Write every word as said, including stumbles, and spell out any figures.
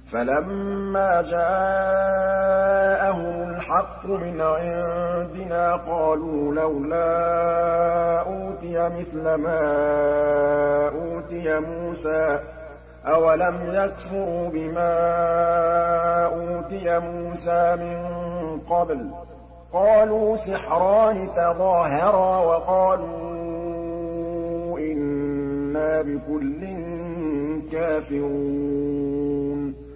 فَلَمَّا جَاءَهُمُ الْحَقُّ مِنْ عِندِنَا قَالُوا لَوْلَا أُوتِيَ مِثْلَ مَا أُوتِيَ مُوسَىٰ ۚ أَوَلَمْ يَكْفُرُوا بِمَا أُوتِيَ مُوسَىٰ مِن قَبْلُ ۖ قَالُوا سِحْرَانِ تَظَاهَرَا وَقَالُوا إِنَّا بِكُلٍّ كَافِرُونَ